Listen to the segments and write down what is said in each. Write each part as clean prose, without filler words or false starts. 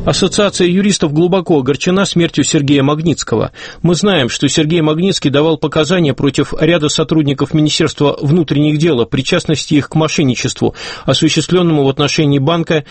Ассоциация юристов глубоко огорчена смертью Сергея Магнитского. Мы знаем, что Сергей Магнитский давал показания против ряда сотрудников Министерства внутренних дел о причастности их к мошенничеству, осуществленному в отношении банка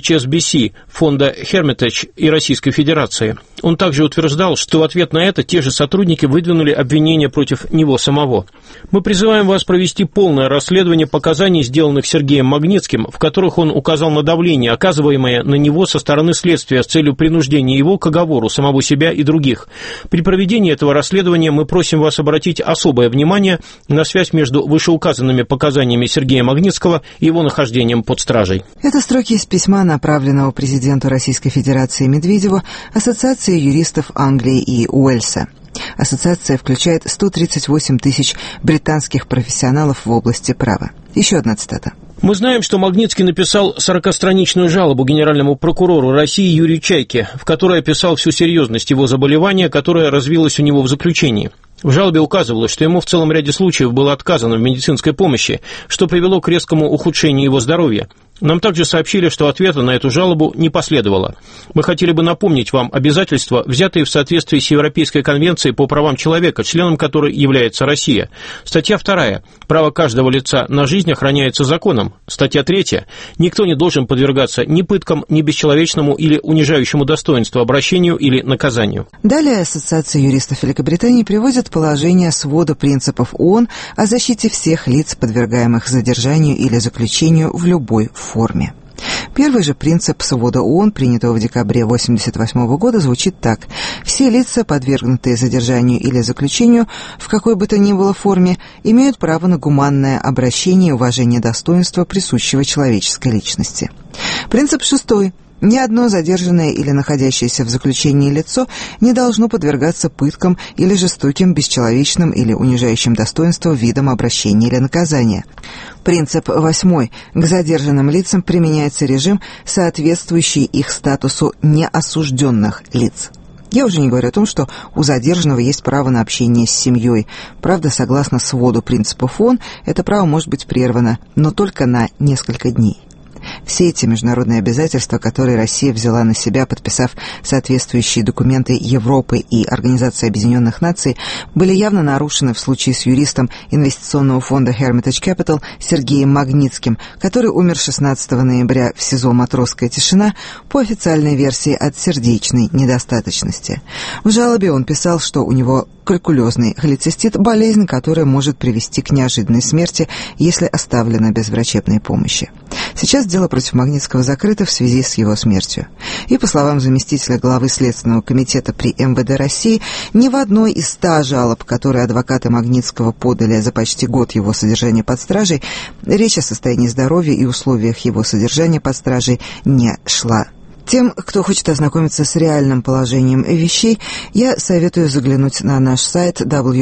HSBC, фонда Hermitage и Российской Федерации. Он также утверждал, что в ответ на это те же сотрудники выдвинули обвинения против него самого. Мы призываем вас провести полное расследование показаний, сделанных Сергеем Магнитским, в которых он указал на давление, оказываемое на него со стороны следствия, с целью принуждения его к оговору самого себя и других. При проведении этого расследования мы просим вас обратить особое внимание на связь между вышеуказанными показаниями Сергея Магнитского и его нахождением под стражей. Это строки из письма, направленного президенту Российской Федерации Медведеву Ассоциации юристов Англии и Уэльса. Ассоциация включает 138 тысяч британских профессионалов в области права. Еще одна цитата. Мы знаем, что Магнитский написал 40-страничную жалобу генеральному прокурору России Юрию Чайке, в которой описал всю серьезность его заболевания, которое развилось у него в заключении. В жалобе указывалось, что ему в целом ряде случаев было отказано в медицинской помощи, что привело к резкому ухудшению его здоровья. Нам также сообщили, что ответа на эту жалобу не последовало. Мы хотели бы напомнить вам обязательства, взятые в соответствии с Европейской конвенцией по правам человека, членом которой является Россия. Статья 2. Право каждого лица на жизнь охраняется законом. Статья 3. Никто не должен подвергаться ни пыткам, ни бесчеловечному или унижающему достоинству обращению или наказанию. Далее Ассоциация юристов Великобритании приводит положение свода принципов ООН о защите всех лиц, подвергаемых задержанию или заключению в любой форме. Первый же принцип свода ООН, принятого в декабре 1988 года, звучит так. Все лица, подвергнутые задержанию или заключению в какой бы то ни было форме, имеют право на гуманное обращение и уважение достоинства, присущего человеческой личности. Принцип 6. Ни одно задержанное или находящееся в заключении лицо не должно подвергаться пыткам или жестоким, бесчеловечным или унижающим достоинство видам обращения или наказания. Принцип 8. К задержанным лицам применяется режим, соответствующий их статусу неосужденных лиц. Я уже не говорю о том, что у задержанного есть право на общение с семьей. Правда, согласно своду принципов ООН, это право может быть прервано, но только на несколько дней. Все эти международные обязательства, которые Россия взяла на себя, подписав соответствующие документы Европы и Организации Объединенных Наций, были явно нарушены в случае с юристом инвестиционного фонда Hermitage Capital Сергеем Магнитским, который умер 16 ноября в СИЗО «Матросская тишина» по официальной версии от сердечной недостаточности. В жалобе он писал, что у него калькулезный холецистит – болезнь, которая может привести к неожиданной смерти, если оставлена без врачебной помощи. Сейчас дело против Магнитского закрыто в связи с его смертью. И, по словам заместителя главы Следственного комитета при МВД России, ни в одной из 100 жалоб, которые адвокаты Магнитского подали за почти год его содержания под стражей, речь о состоянии здоровья и условиях его содержания под стражей не шла. Тем, кто хочет ознакомиться с реальным положением вещей, я советую заглянуть на наш сайт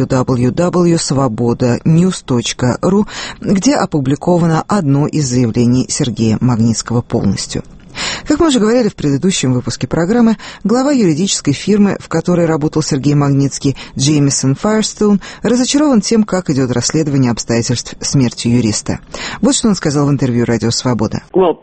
www.svobodanews.ru, где опубликовано одно из заявлений Сергея Магнитского полностью. Как мы уже говорили в предыдущем выпуске программы, глава юридической фирмы, в которой работал Сергей Магнитский, Джеймисон Файерстоун, разочарован тем, как идет расследование обстоятельств смерти юриста. Вот что он сказал в интервью «Радио Свобода». В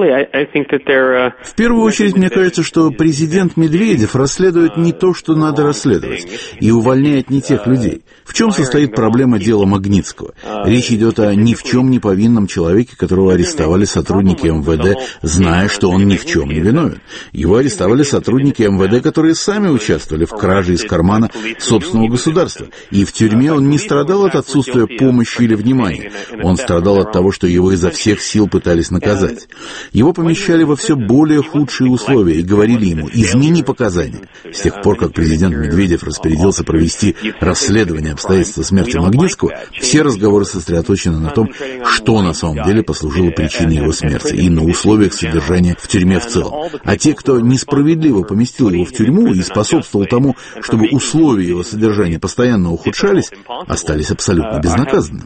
первую очередь, мне кажется, что президент Медведев расследует не то, что надо расследовать, и увольняет не тех людей. В чем состоит проблема дела Магнитского? Речь идет о ни в чем не повинном человеке, которого арестовали сотрудники МВД, зная, что он ни в чем не виновен. Его арестовали сотрудники МВД, которые сами участвовали в краже из кармана собственного государства. И в тюрьме он не страдал от отсутствия помощи или внимания. Он страдал от того, что его изо всех сил пытались наказать. Его помещали во все более худшие условия и говорили ему: измени показания. С тех пор, как президент Медведев распорядился провести расследование обстоятельств смерти Магнитского, все разговоры сосредоточены на том, что на самом деле послужило причиной его смерти, и на условиях содержания в тюрьме в целом. А те, кто несправедливо поместил его в тюрьму и способствовал тому, чтобы условия его содержания постоянно ухудшались, остались абсолютно безнаказанными.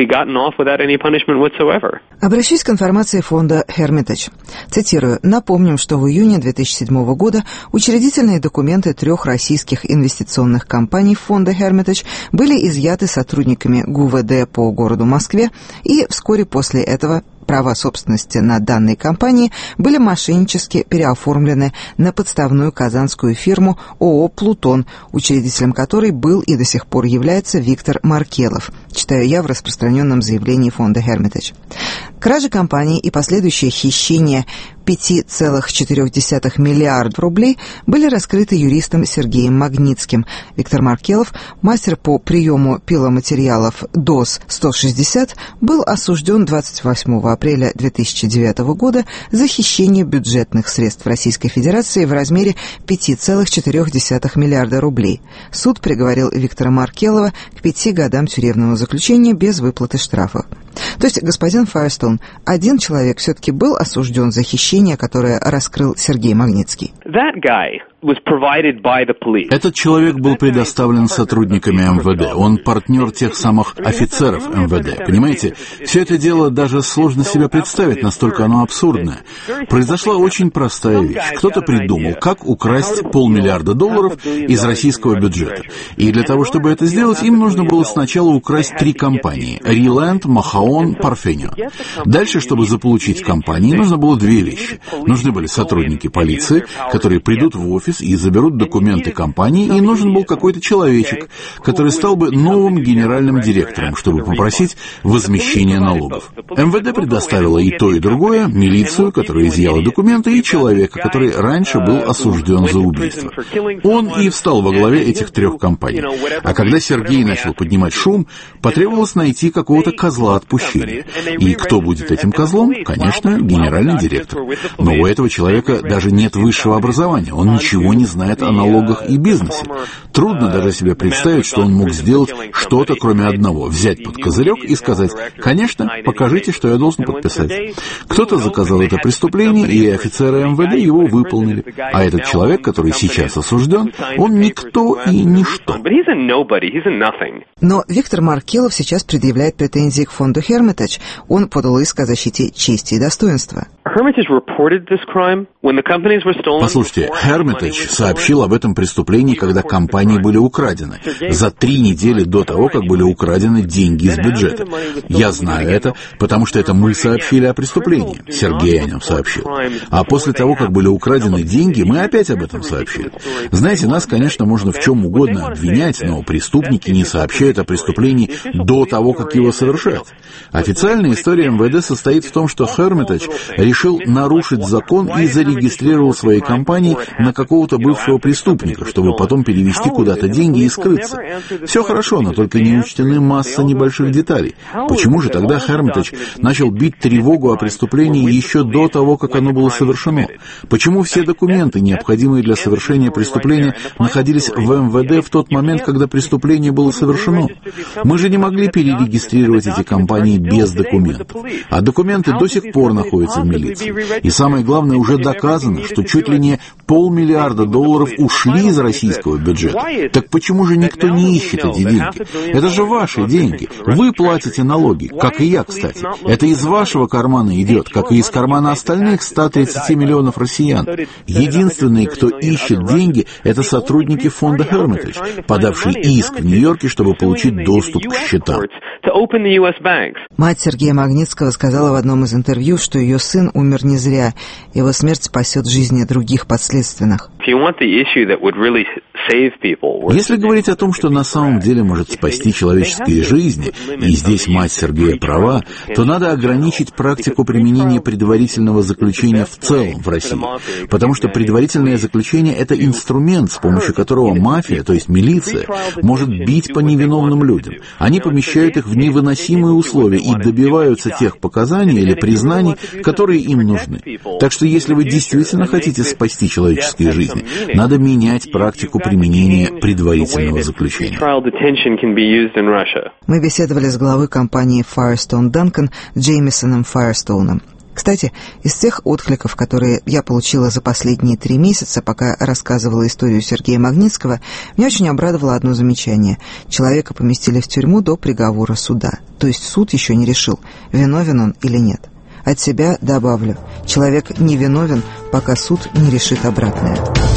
Обращусь к информации фонда Hermitage. Цитирую. «Напомним, что в июне 2007 года учредительные документы 3 российских инвестиционных компаний фонда Hermitage были изъяты сотрудниками ГУВД по городу Москве, и вскоре после этого Права собственности на данные компании были мошеннически переоформлены на подставную казанскую фирму ООО «Плутон», учредителем которой был и до сих пор является Виктор Маркелов, читаю я в распространенном заявлении фонда Hermitage. Кража компании и последующее хищение 5,4 миллиардов рублей были раскрыты юристом Сергеем Магнитским. Виктор Маркелов, мастер по приему пиломатериалов ДОС-160, был осужден 28 апреля 2009 года за хищение бюджетных средств Российской Федерации в размере 5,4 миллиарда рублей. Суд приговорил Виктора Маркелова к 5 годам тюремного заключения без выплаты штрафов. То есть, господин Файерстоун, один человек все-таки был осужден за хищение, которое раскрыл Сергей Магнитский. Этот человек был предоставлен сотрудниками МВД. Он партнер тех самых офицеров МВД. Понимаете, все это дело даже сложно себе представить, настолько оно абсурдное. Произошла очень простая вещь. Кто-то придумал, как украсть $500 миллиарда из российского бюджета. И для того, чтобы это сделать, им нужно было сначала украсть 3 компании – Риленд, Махаон, Парфенио. Дальше, чтобы заполучить компании, нужно было 2 вещи. Нужны были сотрудники полиции, которые придут в офис и заберут документы компании, и нужен был какой-то человечек, который стал бы новым генеральным директором, чтобы попросить возмещения налогов. МВД предоставила и то, и другое, милицию, которая изъяла документы, и человека, который раньше был осужден за убийство. Он и встал во главе этих 3 компаний. А когда Сергей начал поднимать шум, потребовалось найти какого-то козла отпущения. И кто будет этим козлом? Конечно, генеральный директор. Но у этого человека даже нет высшего образования, он ничего не знает о налогах и бизнесе. Трудно даже себе представить, что он мог сделать что-то, кроме одного – взять под козырек и сказать: «Конечно, покажите, что я должен подписать». Кто-то заказал это преступление, и офицеры МВД его выполнили. А этот человек, который сейчас осужден, он никто и ничто. Но Виктор Маркелов сейчас предъявляет претензии к фонду Hermitage. Он подал иск о защите чести и достоинства. Послушайте, Hermitage сообщил об этом преступлении, когда компании были украдены, за 3 недели до того, как были украдены деньги из бюджета. Я знаю это, потому что это мы сообщили о преступлении. Сергей о нем сообщил. А после того, как были украдены деньги, мы опять об этом сообщили. Знаете, нас, конечно, можно в чем угодно обвинять, но преступники не сообщают о преступлении до того, как его совершают. Официальная история МВД состоит в том, что Hermitage решил нарушить закон и зарегистрировал свои компании на какого-то бывшего преступника, чтобы потом перевести куда-то деньги и скрыться. Все хорошо, но только не учтены масса небольших деталей. Почему же тогда Hermitage начал бить тревогу о преступлении еще до того, как оно было совершено? Почему все документы, необходимые для совершения преступления, находились в МВД в тот момент, когда преступление было совершено? Мы же не могли перерегистрировать эти компании без документов. А документы до сих пор находятся в милиции. И самое главное, уже доказано, что чуть ли не $500 миллиарда ушли из российского бюджета. Так почему же никто не ищет эти деньги? Это же ваши деньги. Вы платите налоги, как и я, кстати. Это из вашего кармана идет, как и из кармана остальных 130 миллионов россиян. Единственные, кто ищет деньги, это сотрудники фонда Hermitage, подавшие иск в Нью-Йорке, чтобы получить доступ к счетам. Мать Сергея Магнитского сказала в одном из интервью, что ее сын умер не зря. Его смерть спасет жизни других подследственных. Если говорить о том, что на самом деле может спасти человеческие жизни, и здесь мать Сергея права, то надо ограничить практику применения предварительного заключения в целом в России. Потому что предварительное заключение – это инструмент, с помощью которого мафия, то есть милиция, может бить по невиновным людям. Они помещают их в невыносимые условия и добиваются тех показаний или признаний, которые им нужны. Так что если вы действительно хотите спасти человеческие жизни, надо менять практику применения предварительного заключения. Мы беседовали с главой компании Firestone Duncan Джеймисоном Файерстоуном. Кстати, из тех откликов, которые я получила за последние 3 месяца, пока рассказывала историю Сергея Магнитского, меня очень обрадовало одно замечание. Человека поместили в тюрьму до приговора суда. То есть суд еще не решил, виновен он или нет. От себя добавлю, человек не виновен, пока суд не решит обратное.